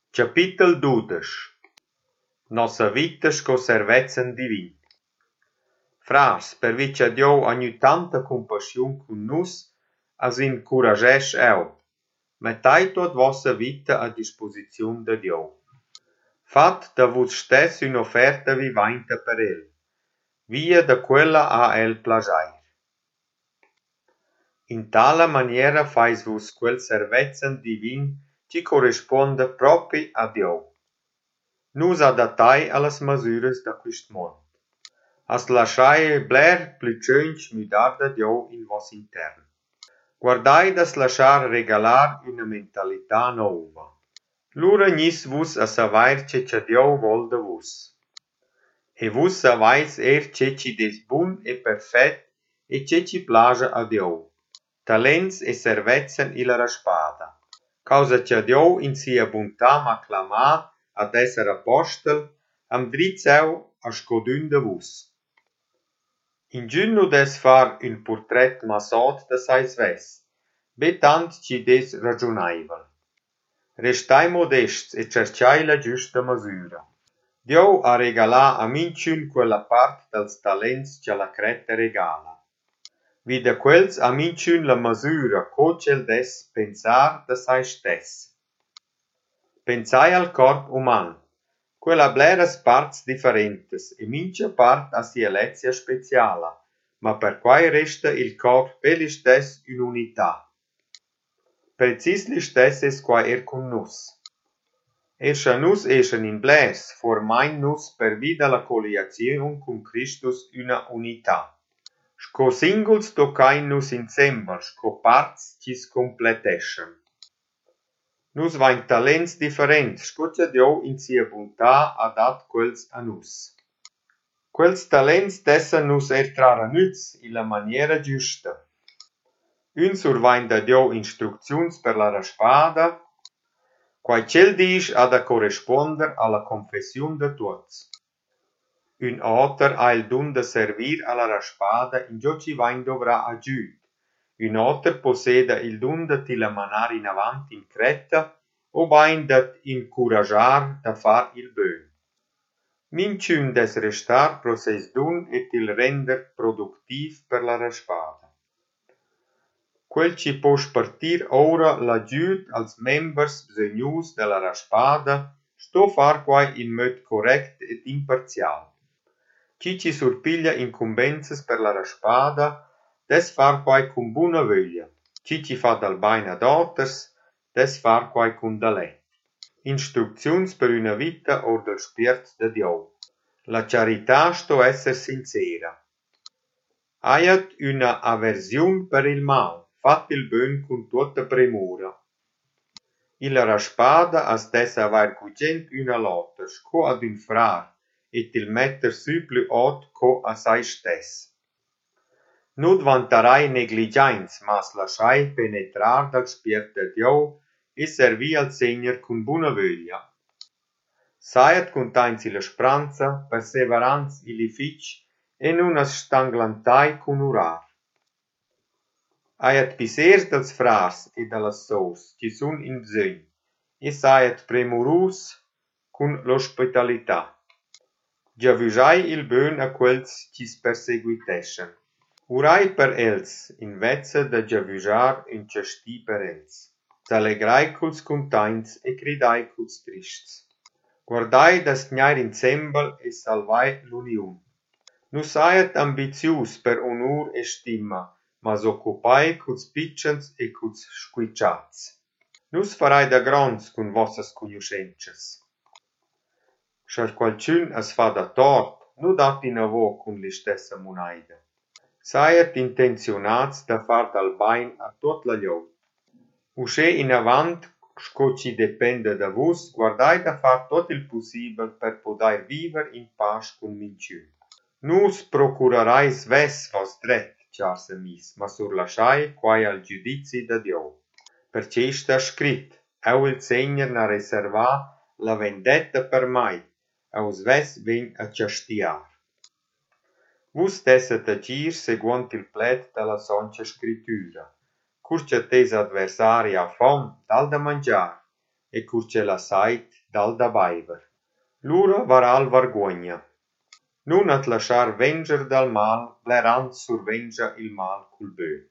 Capitel 12. Nossa vita sco servezzan divin. Frars, per vice Dio ogni tanta compassion cun nus, as incuragesch eu. Mettai tot vossa vita a disposiziun de Dio. Fat da vos stess un'offerta vivainta per el. Via da quella a el plagiair. In tala maniera fais vos quel servezzan divin ci corresponde propi a Dio. Nus adattai allas masüras da quist mond. As lasciai bler plütschönch müdar da Dio in vos intern. Guardai das lasciar regalar una mentalità nova. Lura gnis vus a savair ce Dio vol da vus. E vus savais ce ci des bun e perfet e ce ci plaja a Dio. Talents e servezzan illa raspada. Causa ce Dio in sia bontà m'acclamà ad esser apostel, am drizeu a scodün de vus. In giunno des far un portret masot da sais ves, betant ci des ragionaivel. Restai modests e cerciai la giusta masura. Dio a regalà a minciun quella part dels talents che la creta regala. Vida quels a minciun la masura co cel des pensar da sai stess. Pensai al corp uman, quella bleras parts differentes e mincha part a sia lezia speciala, ma per quai resta il corp per li stess un'unità. Precis li stess es quai cun nus. Scha nus eschen in bles, formain nus per vida la coliaziun cun Christus una unità. Sco singuls tocain nus insembel, sco parts cis completeschen. Nus vain talents differents, sco ce Dio in sia bontà ha dat quels a nus. Quels talents dessen nus trara nüz in la maniera giusta. Un survain da Dio instrucziuns per la raspada, quai cel disch ha da corresponder alla confessiun de tuots. Un oter ha il dun de servir alla raspada in gio ci vain dovrà agiud. Un oter posseda il dun de tila manar in avant in creta o vain dat incurajar da far il bön. Minciun des restar pro seis dun et il render productiv per la raspada. Quel ci può spartir ora l'agiud als members bsegnus de la raspada sto far quai in mod correct et imparzial. Ci surpiglia incumbenzas per la raspada, des far quai cun buna vöglia. Ci fa dal bain ad oters, des far quai cun dalet. Instrucziuns per una vita or del spirit de Dio. La carità sto esser sincera. Aiat una aversiun per il mal, fat il bön cun tuota premura. Illa raspada as des avair cugent una lotta, sco ad un frar, et il metter su plü ot co a sai stess. Nud vantarai negligiains, mas lasciai penetrar dal spirit de Dio e servi al Segner cun buna vöglia. Saiat cuntains illa spranza, perseverans ili fitch, e nun as stanglantai cun urar. Aiat pisers dels frars e dallas sous, ci sun in bsögn, e saiat premurus cun l'ospitalità. Giavüschai il bön a quels cis perseguiteschen. Urai per els, in vezza da giavüschar un ciasti per els. S'allegrai culs cuntains e cridai culs trists. Guardai das gnair insembel e salvai l'uniun. Nus saiat ambizius per onur e stimma, mas occupai culs pitchens e culs squicciats. Nus farai da gronds cun vossas cognoscentsas. Scha qualciun as fa da tort, nu dat in avo cun li stessa munaida. Saiat intenzionats da far dal bain a tot la glieud. Usche in avant, sco ci depende da vus, guardai da far tot il possibel per podair viver in pace cun minciun. Nus procurarais ves vos dret, chars amis, ma surlasciai quai al giudizi da Dio. Perché sta scrit, eu il Segner na reservà la vendetta per mai, aus ves ven a castiar. Vus tesset agir seguont il plet dalla soncia scrittura. Curcia tes adversari a fom, dal da mangiar, e curce la sait dal da baiver. Lura varal vargogna. Nun at lasciar venger dal mal, blerant survengia il mal cul bö.